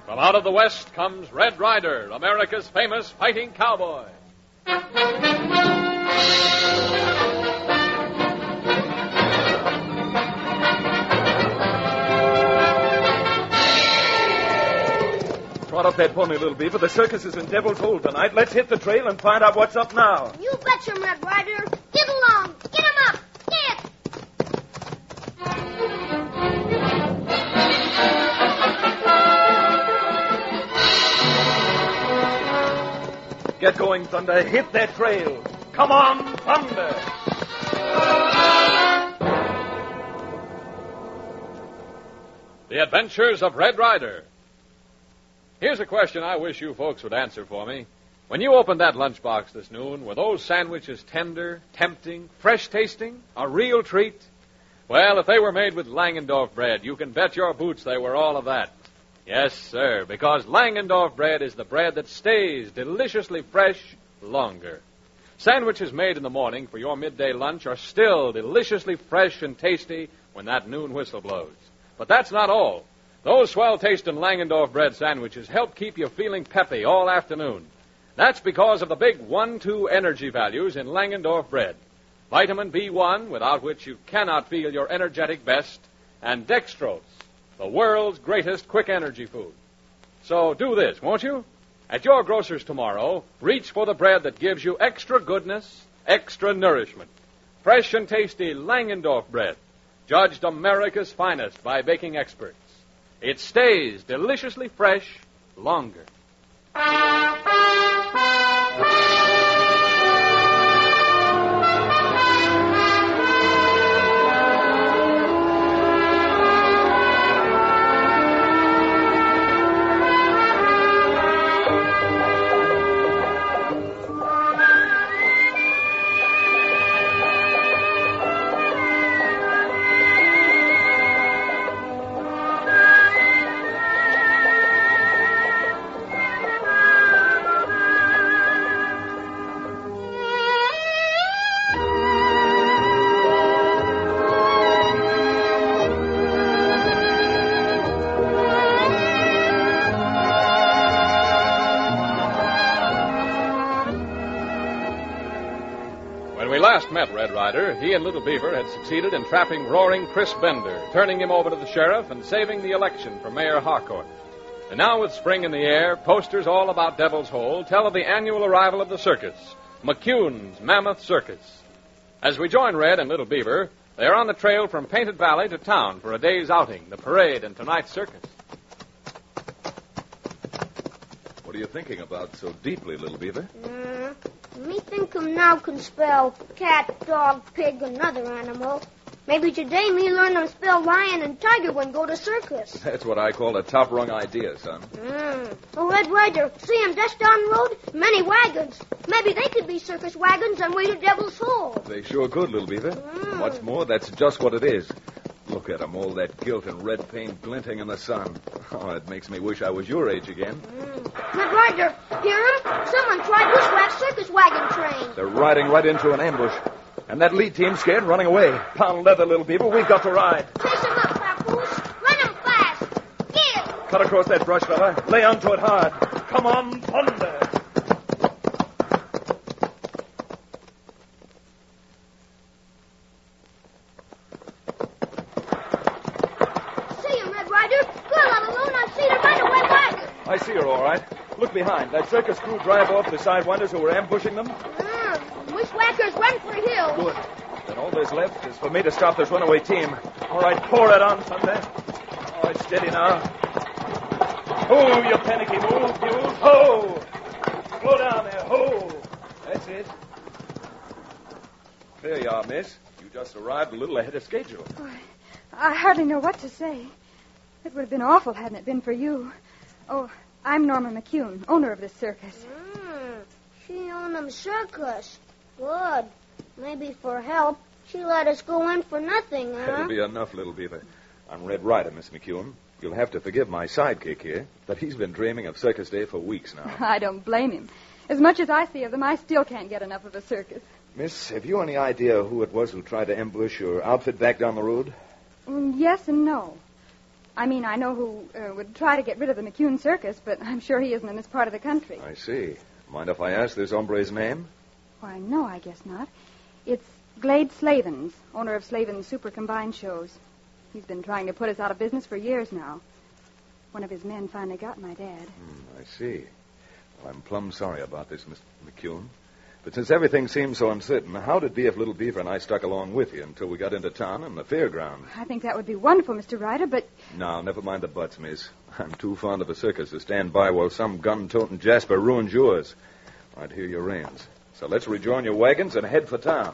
From out of the West comes Red Ryder, America's famous fighting cowboy. Trot up that pony, Little Beaver. The circus is in Devil's Hole tonight. Let's hit the trail and find out what's up now. You betcha, Red Ryder. Get along. Get him up. Get. Get going, Thunder. Hit that trail. Come on, Thunder. The Adventures of Red Ryder. Here's a question I wish you folks would answer for me. When you opened that lunchbox this noon, were those sandwiches tender, tempting, fresh-tasting, a real treat? Well, if they were made with Langendorf bread, you can bet your boots they were all of that. Yes, sir, because Langendorf bread is the bread that stays deliciously fresh longer. Sandwiches made in the morning for your midday lunch are still deliciously fresh and tasty when that noon whistle blows. But that's not all. Those swell-tasting Langendorf bread sandwiches help keep you feeling peppy all afternoon. That's because of the big 1-2 energy values in Langendorf bread. Vitamin B1, without which you cannot feel your energetic best, and dextrose, the world's greatest quick energy food. So do this, won't you? At your grocer's tomorrow, reach for the bread that gives you extra goodness, extra nourishment. Fresh and tasty Langendorf bread, judged America's finest by baking experts. It stays deliciously fresh longer. When we last met Red Ryder, he and Little Beaver had succeeded in trapping roaring Chris Bender, turning him over to the sheriff and saving the election for Mayor Harcourt. And now with spring in the air, posters all about Devil's Hole tell of the annual arrival of the circus, McCune's Mammoth Circus. As we join Red and Little Beaver, they are on the trail from Painted Valley to town for a day's outing, the parade, and tonight's circus. What are you thinking about so deeply, Little Beaver? Me think him now can spell cat, dog, pig, another animal. Maybe today me learn him spell lion and tiger when go to circus. That's what I call a top-rung idea, son. Oh, Red Ryder, see him just down the road? Many wagons. Maybe they could be circus wagons on way to Devil's Hole. They sure could, Little Beaver. What's more, that's just what it is. Look at 'em, all that gilt and red paint glinting in the sun. Oh, it makes me wish I was your age again. Red Ryder, hear him? Someone tried bushwhack circus wagon train. They're riding right into an ambush. And that lead team's scared, running away. Pound leather, Little Beaver. We've got to ride. Chase him up, Papoose. Run him fast. Give. Cut across that brush, fella. Lay onto it hard. Come on, Thunder. See him, Red Ryder. Girl all alone. I see the runaway wagon. I see her, all right. Look behind. That circus crew drive off the sidewinders who were ambushing them. Bushwhackers run for hills. Good. Then all there's left is for me to stop this runaway team. All right, pour it on, Thunder. Oh, it's steady now. Oh, you panicky move, mules. Ho! Slow down there. Ho! That's it. There you are, miss. You just arrived a little ahead of schedule. Oh, I hardly know what to say. It would have been awful hadn't it been for you. Oh, I'm Norma McCune, owner of this circus. She owned them circus. Good. Maybe for help, she let us go in for nothing, huh? That'll be enough, Little Beaver. I'm Red Ryder, Miss McCune. You'll have to forgive my sidekick here, but he's been dreaming of Circus Day for weeks now. I don't blame him. As much as I see of them, I still can't get enough of a circus. Miss, have you any idea who it was who tried to ambush your outfit back down the road? Yes and no. I mean, I know who would try to get rid of the McCune Circus, but I'm sure he isn't in this part of the country. I see. Mind if I ask this hombre's name? Why, no, I guess not. It's Glade Slavens, owner of Slavens Super Combined Shows. He's been trying to put us out of business for years now. One of his men finally got my dad. I see. Well, I'm plumb sorry about this, Mr. McCune. But since everything seems so uncertain, how did B.F. Little Beaver and I stuck along with you until we got into town and the fairgrounds? I think that would be wonderful, Mr. Ryder, but... No, never mind the buts, miss. I'm too fond of a circus to stand by while some gun-toting Jasper ruins yours. I'd hear your reins. So let's rejoin your wagons and head for town.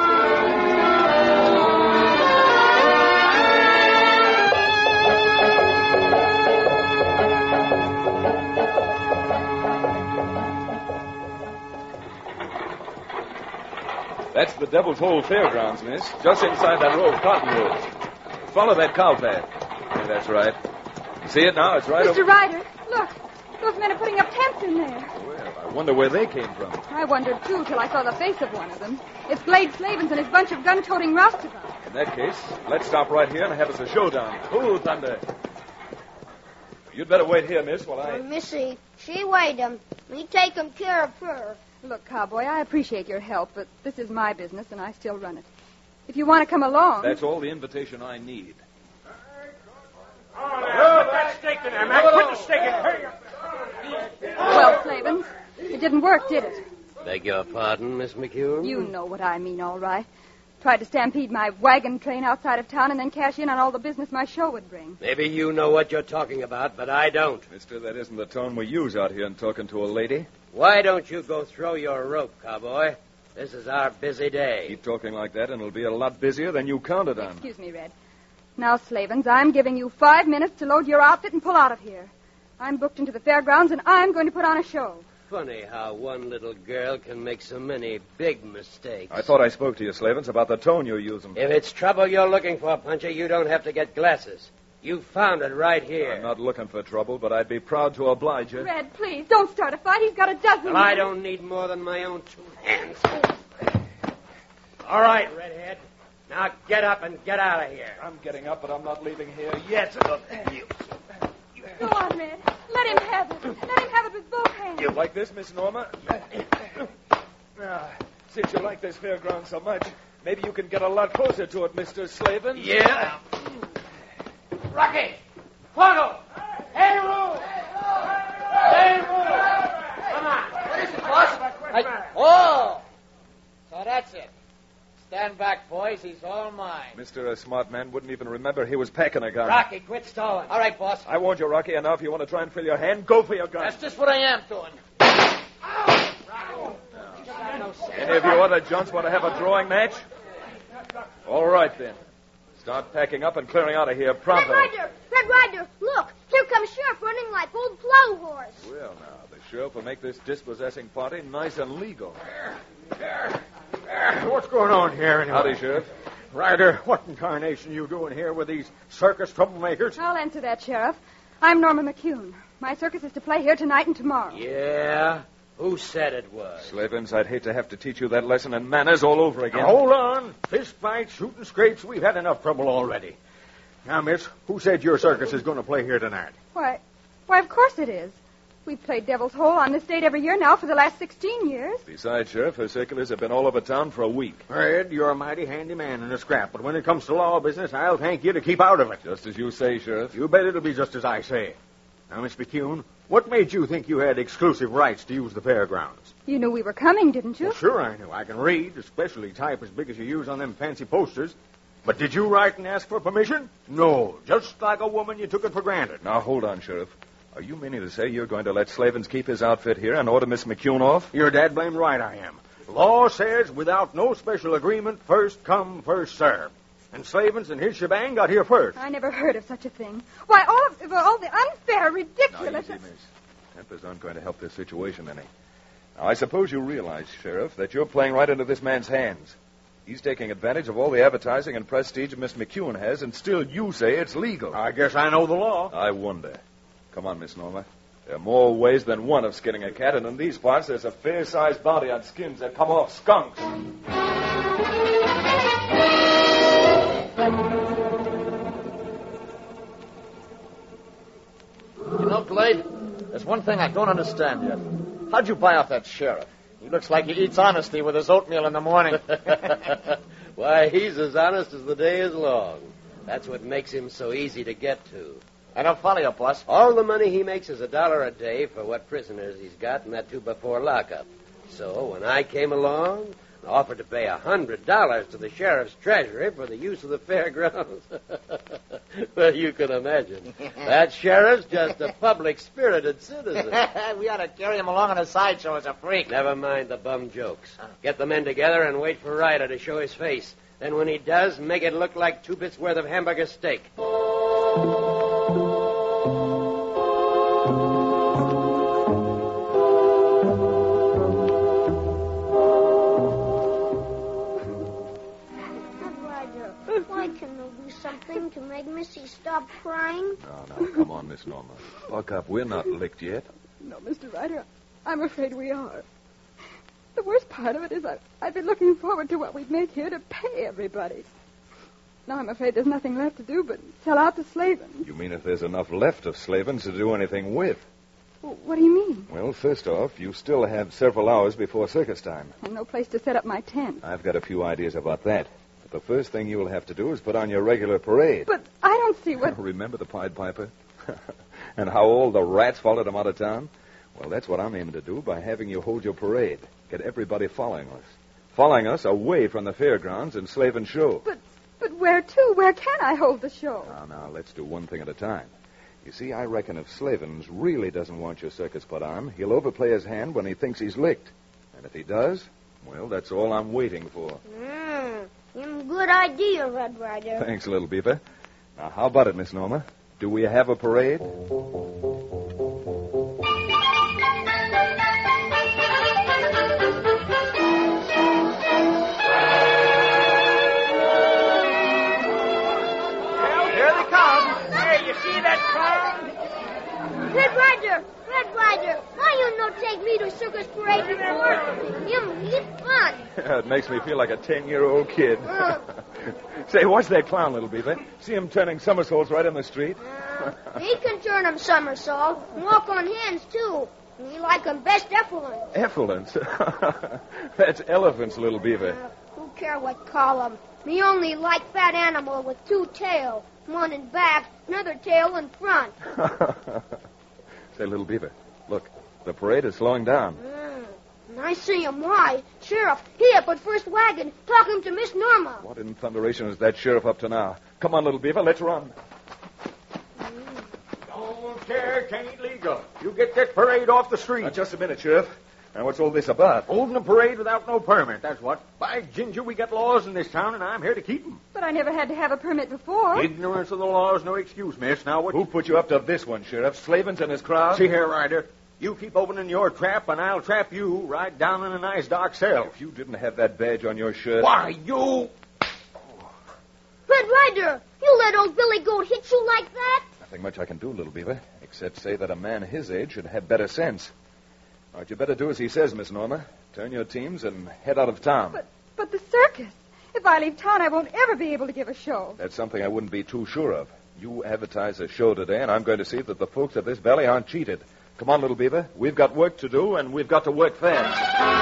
That's the Devil's Hole Fairgrounds, miss. Just inside that row of cottonwoods. Follow that cow path. Yeah, that's right. You see it now? It's right over... Mr. Ryder, look. Those men are putting up tents in there. Well, I wonder where they came from. I wondered, too, till I saw the face of one of them. It's Glade Slavens and his bunch of gun-toting roustabouts. In that case, let's stop right here and have us a showdown. Ooh, thunder. You'd better wait here, miss, while I... Missy, she weighed him. Me take him care of her. Look, Cowboy, I appreciate your help, but this is my business, and I still run it. If you want to come along... That's all the invitation I need. Put that stake in there, Mac. Put the stake in there. Well, Slavens, it didn't work, did it? Beg your pardon, Miss McCune? You know what I mean, all right. Tried to stampede my wagon train outside of town and then cash in on all the business my show would bring. Maybe you know what you're talking about, but I don't. Mister, that isn't the tone we use out here in talking to a lady. Why don't you go throw your rope, cowboy? This is our busy day. Keep talking like that, and it'll be a lot busier than you counted on. Excuse me, Red. Now, Slavens, I'm giving you 5 minutes to load your outfit and pull out of here. I'm booked into the fairgrounds, and I'm going to put on a show. Funny how one little girl can make so many big mistakes. I thought I spoke to you, Slavens, about the tone you're using. If it's trouble you're looking for, Puncher, you don't have to get glasses. You found it right here. I'm not looking for trouble, but I'd be proud to oblige you. Red, please, don't start a fight. He's got a dozen. Well, I don't need more than my own 2 hands. All right, Redhead. Now get up and get out of here. I'm getting up, but I'm not leaving here yet. Go on, Red. Let him have it. Let him have it with both hands. You like this, Miss Norma? Since you like this fairground so much, maybe you can get a lot closer to it, Mr. Slavin. Yeah. Rocky! Quango! Hey, Roo! Hey, Roo! Come on. What is it, boss? Oh! So that's it. Stand back, boys. He's all mine. Mr. Smart Man wouldn't even remember he was packing a gun. Rocky, quit stalling. All right, boss. I warned you, Rocky, and now if you want to try and fill your hand, go for your gun. That's just what I am doing. Any of you other junks want to have a drawing match? All right, then. Start packing up and clearing out of here pronto. Red Ryder, look. Here comes Sheriff running like old plow horse. Well, now, the sheriff will make this dispossessing party nice and legal. What's going on here, anyway? Howdy, Sheriff. Ryder, what in carnation you doing here with these circus troublemakers? I'll answer that, Sheriff. I'm Norma McCune. My circus is to play here tonight and tomorrow. Yeah? Who said it was? Slavens, I'd hate to have to teach you that lesson in manners all over again. Now, hold on. Fist fights, shooting scrapes, we've had enough trouble already. Now, miss, who said your circus is going to play here tonight? Why, of course it is. We've played Devil's Hole on this date every year now for the last 16 years. Besides, Sheriff, her circulars have been all over town for a week. Red, you're a mighty handy man in a scrap, but when it comes to law business, I'll thank you to keep out of it. Just as you say, Sheriff. You bet it'll be just as I say. Now, Miss McCune, what made you think you had exclusive rights to use the fairgrounds? You knew we were coming, didn't you? Well, sure I knew. I can read, especially type as big as you use on them fancy posters. But did you write and ask for permission? No. Just like a woman, you took it for granted. Now, hold on, Sheriff. Are you meaning to say you're going to let Slavens keep his outfit here and order Miss McCune off? You're dad-blamed right I am. Law says without no special agreement, first come, first serve. And Slavens and his shebang got here first. I never heard of such a thing. Why, all the unfair, ridiculous... Now, easy, miss. Tempers aren't going to help this situation any. Now, I suppose you realize, Sheriff, that you're playing right into this man's hands. He's taking advantage of all the advertising and prestige Miss McCune has, and still you say it's legal. I guess I know the law. I wonder. Come on, Miss Norma. There are more ways than one of skinning a cat, and in these parts there's a fair-sized bounty on skins that come off skunks. Look, Glade, there's one thing I don't understand yet. How'd you buy off that sheriff? He looks like he eats honesty with his oatmeal in the morning. Why, he's as honest as the day is long. That's what makes him so easy to get to. I don't follow you, boss. All the money he makes is $1 a day for what prisoners he's got, and that too before lockup. So when I came along and offered to pay $100 to the sheriff's treasury for the use of the fairgrounds, well, you can imagine. That sheriff's just a public-spirited citizen. We ought to carry him along on a sideshow as a freak. Never mind the bum jokes. Get the men together and wait for Ryder to show his face. Then when he does, make it look like 2 bits worth of hamburger steak. Why can there do something to make Missy stop crying? No, come on, Miss Norma. Buck up. We're not licked yet. No, Mr. Ryder, I'm afraid we are. The worst part of it is I've been looking forward to what we'd make here to pay everybody. Now I'm afraid there's nothing left to do but sell out to Slavin. You mean if there's enough left of Slavins to do anything with? Well, what do you mean? Well, first off, you still have several hours before circus time. And no place to set up my tent. I've got a few ideas about that. But the first thing you'll have to do is put on your regular parade. But I don't see what... Remember the Pied Piper? And how all the rats followed him out of town? Well, that's what I'm aiming to do by having you hold your parade. Get everybody following us. Following us away from the fairgrounds and Slavin Show. But where to? Where can I hold the show? Now, let's do one thing at a time. You see, I reckon if Slavins really doesn't want your circus put on, he'll overplay his hand when he thinks he's licked. And if he does, well, that's all I'm waiting for. Good idea, Red Ryder. Thanks, little beaver. Now, how about it, Miss Norma? Do we have a parade? Red Ryder, why you no take me to circus parade before? He's fun. It makes me feel like a 10-year-old kid. Say, watch that clown, little beaver. See him turning somersaults right in the street? He can turn 'em somersault and walk on hands, too. We like 'em best effluents. Effluents? That's elephants, little beaver. Who care what call 'em? Me only like fat animal with 2 tails. One in back, another tail in front. Say, little beaver, look, the parade is slowing down. And I see him. Why? Sheriff, he up at first wagon, talking to Miss Norma. What in thunderation is that sheriff up to now? Come on, little beaver, let's run. Don't care, ain't legal. You get that parade off the street. Now, just a minute, Sheriff. Now, what's all this about? Holding a parade without no permit, that's what. By ginger, we got laws in this town, and I'm here to keep them. But I never had to have a permit before. Ignorance of the law is no excuse, miss. Now, what... Who put you up to this one, Sheriff? Slavins and his crowd? See here, Ryder. You keep opening your trap, and I'll trap you right down in a nice dark cell. If you didn't have that badge on your shirt... Why, you... Red Ryder, you let old Billy Goat hit you like that? Nothing much I can do, little beaver, except say that a man his age should have better sense. All right, you better do as he says, Miss Norma. Turn your teams and head out of town. But the circus. If I leave town, I won't ever be able to give a show. That's something I wouldn't be too sure of. You advertise a show today, and I'm going to see that the folks at this valley aren't cheated. Come on, little beaver. We've got work to do, and we've got to work fast.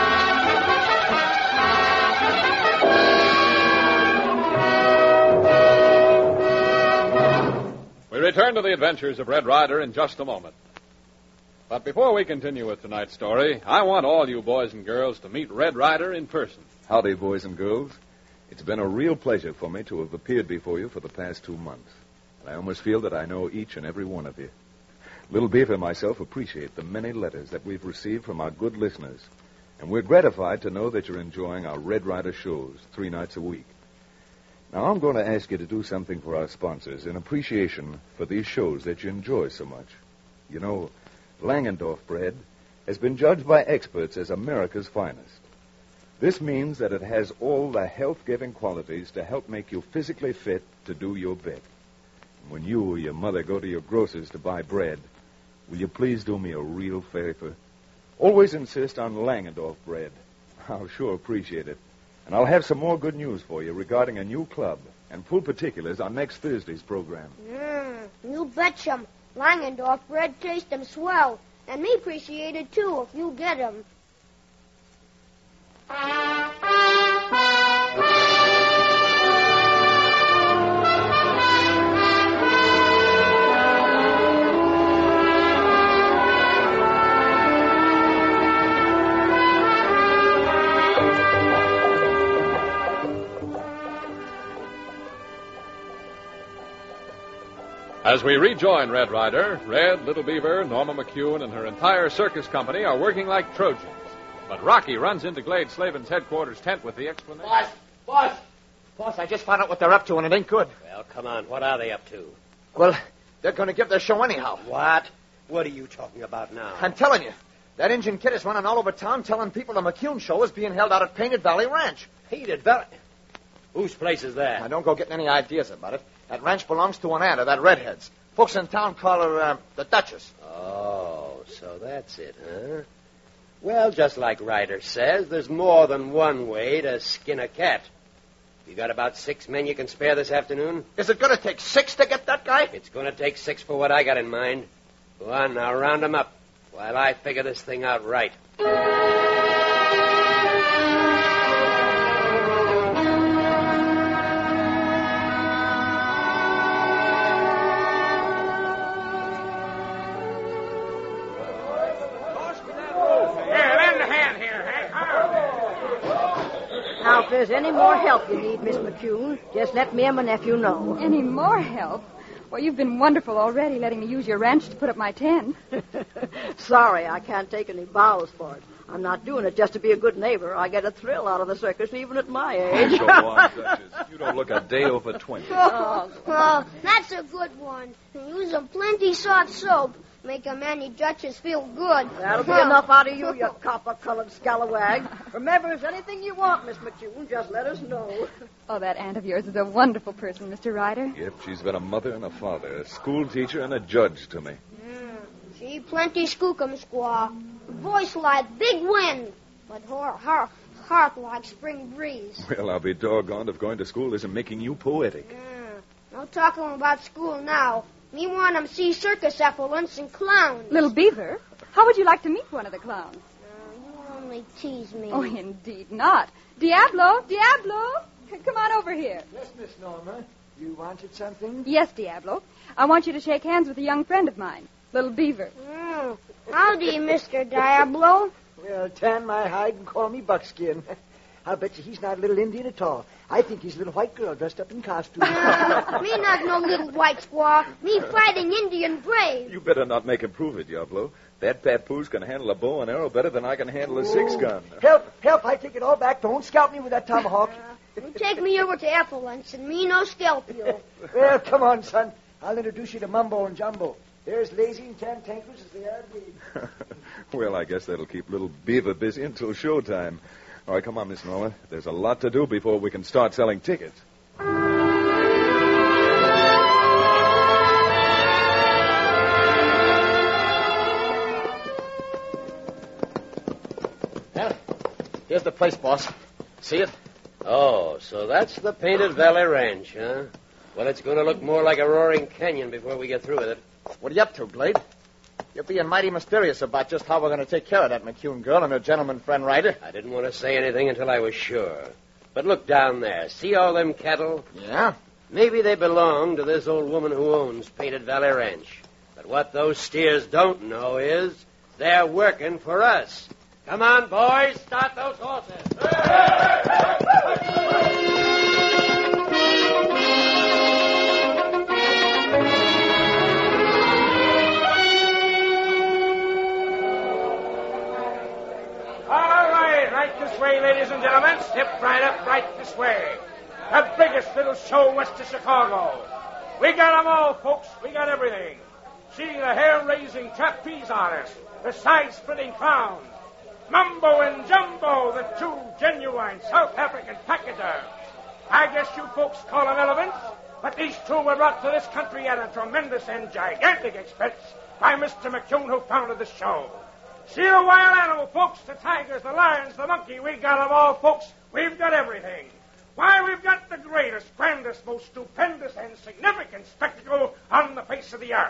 We return to the adventures of Red Ryder in just a moment. But before we continue with tonight's story, I want all you boys and girls to meet Red Ryder in person. Howdy, boys and girls. It's been a real pleasure for me to have appeared before you for the past 2 months. And I almost feel that I know each and every one of you. Little Beaver and myself appreciate the many letters that we've received from our good listeners. And we're gratified to know that you're enjoying our Red Ryder shows 3 nights a week. Now, I'm going to ask you to do something for our sponsors in appreciation for these shows that you enjoy so much. You know, Langendorf bread has been judged by experts as America's finest. This means that it has all the health-giving qualities to help make you physically fit to do your bit. When you or your mother go to your grocer's to buy bread, will you please do me a real favor? Always insist on Langendorf bread. I'll sure appreciate it. And I'll have some more good news for you regarding a new club and full particulars on next Thursday's program. You betcha. Langendorf bread tastes 'em swell, and me appreciate it, too, if you get 'em. As we rejoin Red Rider, Red, Little Beaver, Norma McCune, and her entire circus company are working like Trojans. But Rocky runs into Glade Slavin's headquarters tent with the explanation. Boss, I just found out what they're up to, and it ain't good. Well, come on. What are they up to? Well, they're going to give their show anyhow. What? What are you talking about now? I'm telling you. That Injun kid is running all over town telling people the McCune show is being held out at Painted Valley Ranch. Painted Valley? Whose place is that? Now, don't go getting any ideas about it. That ranch belongs to an aunt of that redhead's. Folks in town call her the Duchess. Oh, so that's it, huh? Well, just like Ryder says, there's more than one way to skin a cat. You got about 6 men you can spare this afternoon? Is it going to take 6 to get that guy? It's going to take 6 for what I got in mind. Go on, now round 'em up while I figure this thing out right. Now, if there's any more help you need, Miss McCune, just let me and my nephew know. Any more help? Well, you've been wonderful already, letting me use your ranch to put up my tent. Sorry, I can't take any bows for it. I'm not doing it just to be a good neighbor. I get a thrill out of the circus even at my age. Go on, Duchess. You don't look a day over 20. Oh, that's a good one. Use a plenty soft soap. Make a Manny Duchess feel good. That'll be enough out of you, you copper-colored scalawag. Remember, if there's anything you want, Miss McCune, just let us know. Oh, that aunt of yours is a wonderful person, Mr. Ryder. Yep, she's been a mother and a father, a school teacher and a judge to me. She plenty skookum, squaw. Voice like big wind, but her heart like spring breeze. Well, I'll be doggone if going to school isn't making you poetic. No talking about school now. Me want 'em see circus effluence and clowns. Little Beaver, how would you like to meet one of the clowns? You only tease me. Oh, indeed not. Diablo! Come on over here. Yes, Miss Norma. You wanted something? Yes, Diablo. I want you to shake hands with a young friend of mine, Little Beaver. Howdy, Mr. Diablo. Well, tan my hide and call me Buckskin. I'll bet you he's not a little Indian at all. I think he's a little white girl dressed up in costume. Me not no little white squaw. Me fighting Indian brave. You better not make him prove it, Diablo. That papoose can handle a bow and arrow better than I can handle a 6-gun. Help, I take it all back. Don't scalp me with that tomahawk. You take me over to effluence and me no scalp you. Well, come on, son. I'll introduce you to Mumbo and Jumbo. They're as lazy and cantankerous as they are big. Well, I guess that'll keep little Beaver busy until showtime. All right, come on, Miss Norma. There's a lot to do before we can start selling tickets. Well, here's the place, boss. See it? Oh, so that's the Painted Valley Ranch, huh? Well, it's going to look more like a roaring canyon before we get through with it. What are you up to, Glade? You're being mighty mysterious about just how we're going to take care of that McCune girl and her gentleman friend Ryder. I didn't want to say anything until I was sure. But look down there. See all them cattle? Yeah? Maybe they belong to this old woman who owns Painted Valley Ranch. But what those steers don't know is they're working for us. Come on, boys. Start those horses. Right this way, ladies and gentlemen. Step right up, right this way. The biggest little show west of Chicago. We got 'em all, folks. We got everything. See the hair-raising trapeze artists, the side-splitting clowns, Mumbo and Jumbo, the 2 genuine South African pachyderms. I guess you folks call them elephants, but these 2 were brought to this country at a tremendous and gigantic expense by Mr. McCune, who founded the show. See the wild animal, folks, the tigers, the lions, the monkey. We got them all, folks. We've got everything. Why, we've got the greatest, grandest, most stupendous, and significant spectacle on the face of the earth.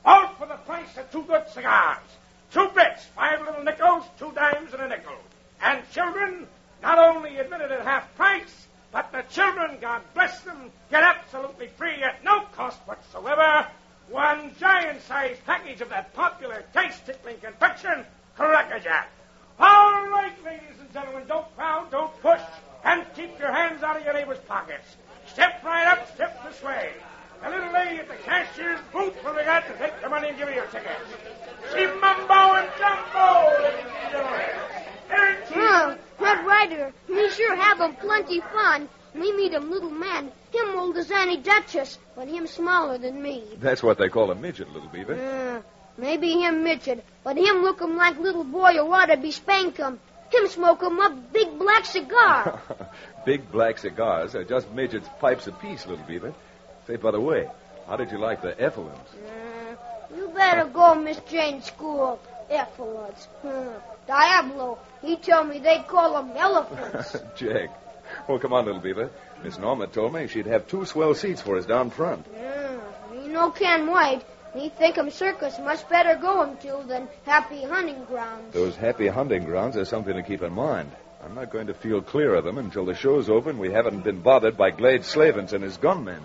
All for the price of 2 good cigars. 2 bits, 5 little nickels, 2 dimes, and a nickel. And children, not only admitted at half price, but the children, God bless them, get absolutely free at no cost whatsoever 1 giant-sized package of that popular taste-tickling confection, Cracker-Jack. All right, ladies and gentlemen, don't crowd, don't push, and keep your hands out of your neighbors' pockets. Step right up, step this way. The little lady at the cashier's booth will be glad to take the money and give you your tickets. See Mumbo and Jumbo, ladies and gentlemen. Red Ryder, we sure have 'em plenty fun. We meet 'em little man. Him old as Annie Duchess, but him smaller than me. That's what they call a midget, Little Beaver. Maybe him midget, but him look 'em like little boy who ought to be spank 'em. Him smoke 'em up big black cigar. Big black cigars are just midgets' pipes apiece, Little Beaver. Say, by the way, how did you like the effluents? You better go, Miss Jane's school. Effluents. Diablo, he told me they call 'em elephants. Jack. Well, come on, Little Beaver. Miss Norma told me she'd have 2 swell seats for us down front. He no can wait. Me think 'em circus much better go 'em to than happy hunting grounds. Those happy hunting grounds are something to keep in mind. I'm not going to feel clear of them until the show's over and we haven't been bothered by Glade Slavens and his gunmen.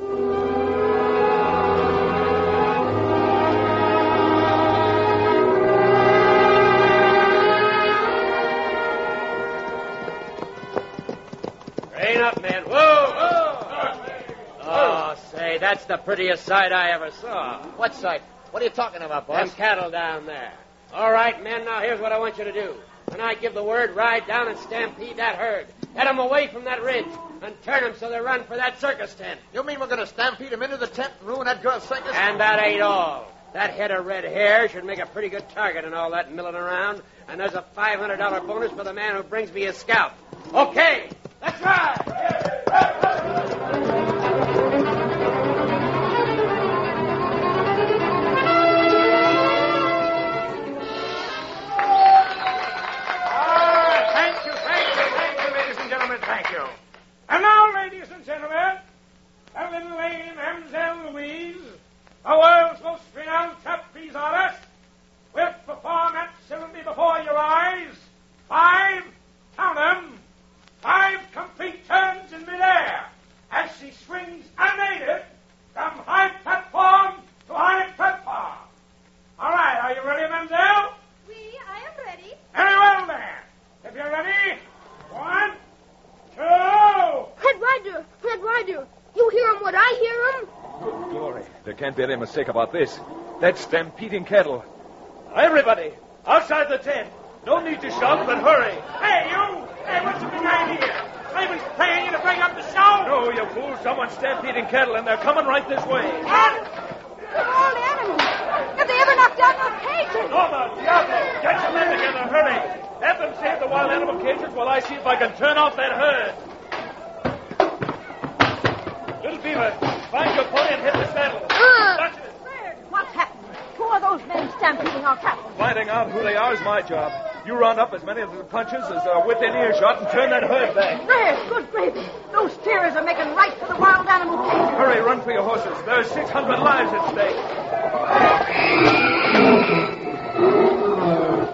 Rein up, man. Whoa! Oh, say, that's the prettiest sight I ever saw. What sight? What are you talking about, boss? Them cattle down there. All right, men, now here's what I want you to do. When I give the word, ride down and stampede that herd. Head them away from that ridge and turn them so they run for that circus tent. You mean we're going to stampede them into the tent and ruin that girl's circus? And that ain't all. That head of red hair should make a pretty good target in all that milling around. And there's a $500 bonus for the man who brings me his scalp. Okay, let's ride! Thank you. And now, ladies and gentlemen, the little lady Mademoiselle Louise, the world's most renowned trapeze artist, will perform absolutely before your eyes 5, count them, 5 complete turns in midair as she swings unaided from high platform to high platform. All right, are you ready, Mademoiselle? I am ready. Very well, then. If you're ready, 1, 2. Red Ryder, you hear him what I hear him? Good glory. There can't be any mistake about this. That's stampeding cattle. Everybody, outside the tent. No need to shout, but hurry. Hey, you! Hey, what's the big idea? Slaven's paying you to bring up the show? No, you fool. Someone's stampeding cattle, and they're coming right this way. They're all animals. Have they ever knocked out those cages? Norma, Diablo, get your men together. Hurry. Have them save the wild animal cages while I see if I can turn off that herd. Little Beaver, find your pony and hit the saddle. Touch it. What's happened? Who are those men stampeding our cattle? Finding out who they are is my job. You round up as many of the punches as are within earshot and turn that herd back. Red, good gravy. Those steers are making right for the wild animal cages. Hurry, run for your horses. There's 600 lives at stake.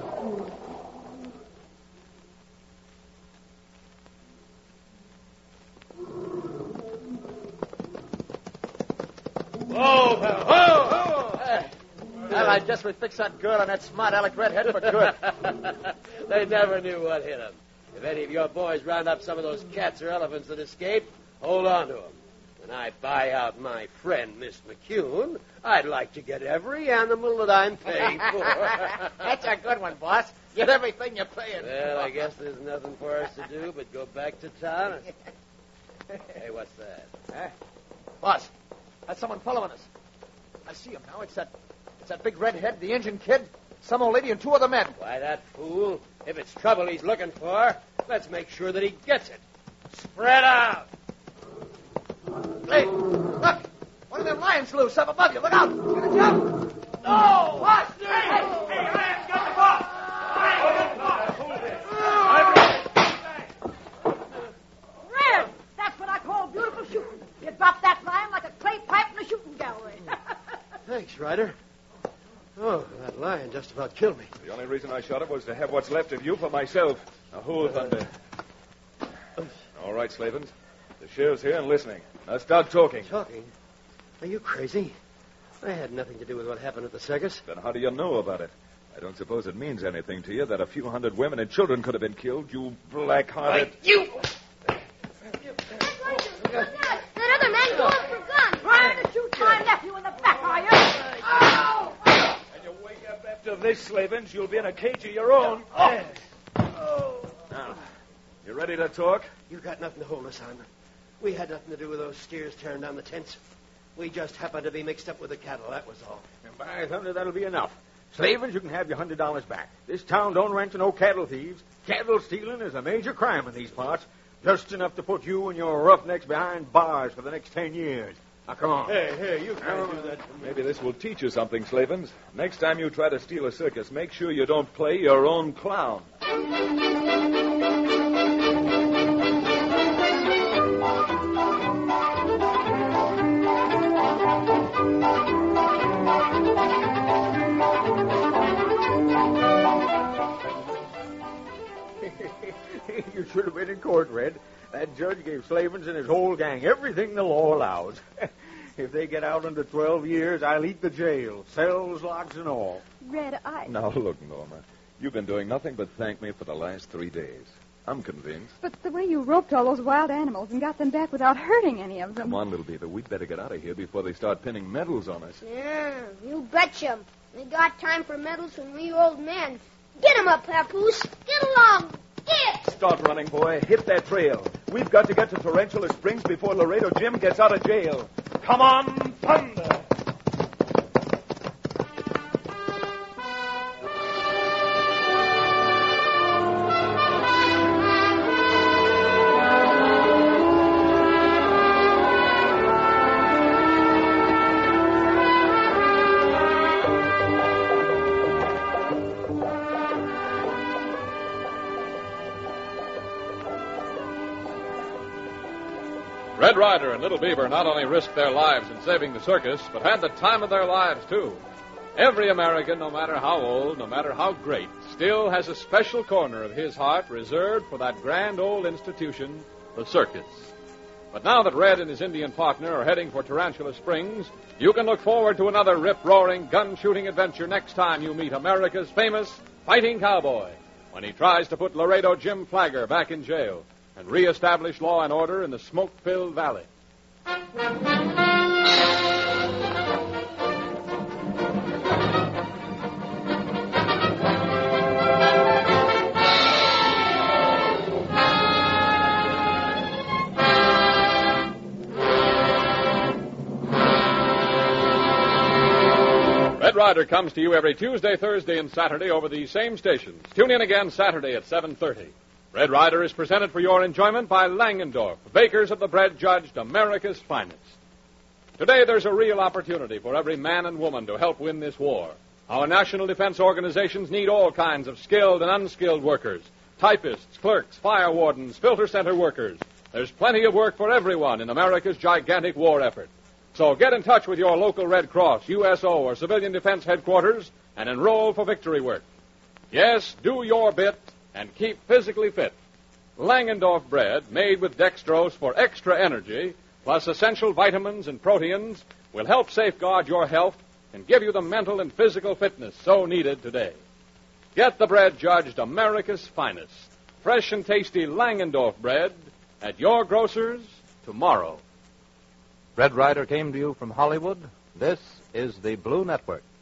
Well, I guess we fixed that girl and that smart aleck redhead for good. They never knew what hit them. If any of your boys round up some of those cats or elephants that escaped, hold on to them. When I buy out my friend, Miss McCune, I'd like to get every animal that I'm paying for. That's a good one, boss. Get everything you're paying for. Well, I guess there's nothing for us to do but go back to town. Hey, what's that? Huh? Boss, that's someone following us. I see him now. It's that big redhead, the Indian kid, some old lady, and 2 other men. Why, that fool. If it's trouble he's looking for, let's make sure that he gets it. Spread out. Hey, look! One of them lions loose up above you. Look out! You're gonna jump! No! Boss! Hey, Rand, get the boss! Red, that's what I call beautiful shooting. You drop that lion like a clay pipe in a shooting gallery. Thanks, Ryder. Oh, that lion just about killed me. The only reason I shot it was to have what's left of you for myself. Now, who'll thunder? All right, Slavens. The sheriff's here and listening. Now start talking. Talking? Are you crazy? I had nothing to do with what happened at the circus. Then how do you know about it? I don't suppose it means anything to you that a few hundred women and children could have been killed, you black-hearted... You! That other man going for guns. Trying to shoot my nephew in the back, are you? Oh! And you wake up after this, Slavens, you'll be in a cage of your own. Now, you ready to talk? You got nothing to hold us, Simon. We had nothing to do with those steers tearing down the tents. We just happened to be mixed up with the cattle, that was all. And by thunder, that'll be enough. Slavens, you can have your $100 back. This town don't rent to no cattle thieves. Cattle stealing is a major crime in these parts. Just enough to put you and your roughnecks behind bars for the next 10 years. Now, come on. Hey, you can't do that. Maybe this will teach you something, Slavens. Next time you try to steal a circus, make sure you don't play your own clown. You should have been in court, Red. That judge gave Slavens and his whole gang everything the law allows. If they get out under 12 years, I'll eat the jail, cells, locks, and all. Red, Now, look, Norma. You've been doing nothing but thank me for the last 3 days. I'm convinced. But the way you roped all those wild animals and got them back without hurting any of them... Come on, little Beaver. We'd better get out of here before they start pinning medals on us. Yeah, you betcha. We got time for medals from we old men. Get 'em up, Papoose. Get along. Get! Start running, boy. Hit that trail. We've got to get to Tarantula Springs before Laredo Jim gets out of jail. Come on, thunder! Red Ryder and Little Beaver not only risked their lives in saving the circus, but had the time of their lives, too. Every American, no matter how old, no matter how great, still has a special corner of his heart reserved for that grand old institution, the circus. But now that Red and his Indian partner are heading for Tarantula Springs, you can look forward to another rip-roaring, gun-shooting adventure next time you meet America's famous fighting cowboy, when he tries to put Laredo Jim Flagger back in jail and reestablish law and order in the smoke-filled valley. Red Ryder comes to you every Tuesday, Thursday, and Saturday over these same stations. Tune in again Saturday at 7:30. Red Ryder is presented for your enjoyment by Langendorf, bakers of the bread judged America's finest. Today, there's a real opportunity for every man and woman to help win this war. Our national defense organizations need all kinds of skilled and unskilled workers, typists, clerks, fire wardens, filter center workers. There's plenty of work for everyone in America's gigantic war effort. So get in touch with your local Red Cross, USO, or Civilian Defense Headquarters and enroll for victory work. Yes, do your bit and keep physically fit. Langendorf bread, made with dextrose for extra energy, plus essential vitamins and proteins, will help safeguard your health and give you the mental and physical fitness so needed today. Get the bread judged America's finest. Fresh and tasty Langendorf bread at your grocer's tomorrow. Red Ryder came to you from Hollywood. This is the Blue Network.